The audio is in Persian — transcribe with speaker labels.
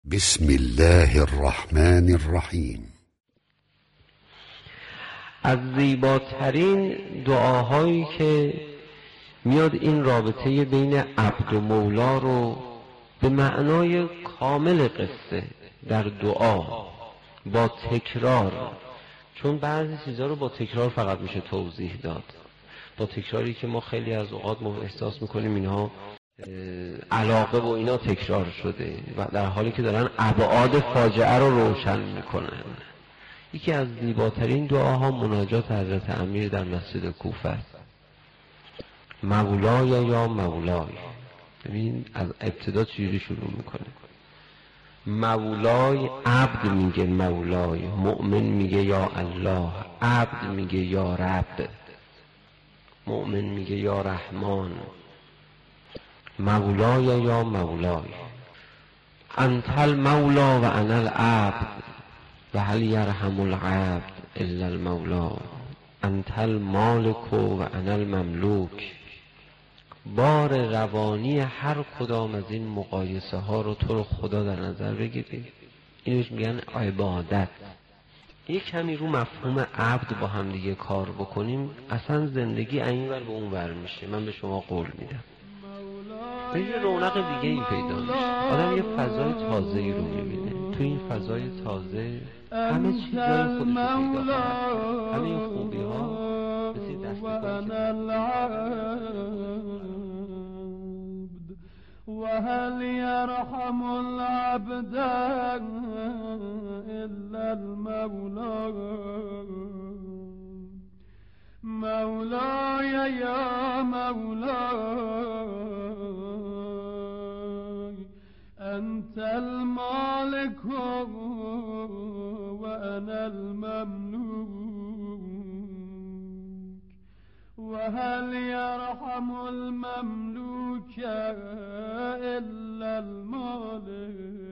Speaker 1: بسم الله الرحمن الرحیم.
Speaker 2: از زیباترین دعاهایی که میاد این رابطه بین عبد و مولا رو به معنای کامل قصه در دعا با تکرار، چون بعضی چیزا رو با تکرار فقط میشه توضیح داد، با تکراری که ما خیلی از اوقات ما احساس میکنیم اینها علاقه و اینا تکرار شده و در حالی که دارن ابعاد فاجعه رو روشن میکنن. یکی از زیباترین دعاها مناجات حضرت امیر در مسجد کوفه است. مولای یا مولای، ببین از ابتدا چجوری شروع میکنه. مولای، عبد میگه مولای، مؤمن میگه یا الله، عبد میگه یا رب، مؤمن میگه یا رحمان. مولای یا مولای، انت المولا و انا العبد و هل یرحم العبد الا المولا، انت المالک و انا المملوک. بار روانی هر کدام از این مقایسه ها رو تو رو خدا در نظر بگیرید، اینش میگن عبادت. یک کمی رو مفهوم عبد با هم دیگه کار بکنیم، اصلا زندگی اینور به اون ور میشه. من به شما قول میدم یه رونق دیگه ای پیدا میشه، آدم یه فضای تازه ای رو میبینه. تو این فضای تازه همه چیز جای خودش رو پیدا کنه، همه این خوبی ها مثل دست
Speaker 3: و هل یرحم العبد الا المولا، مولای یا مولای، انت المالک و انا المملوک، و هل یرحم المملوک الا المالک.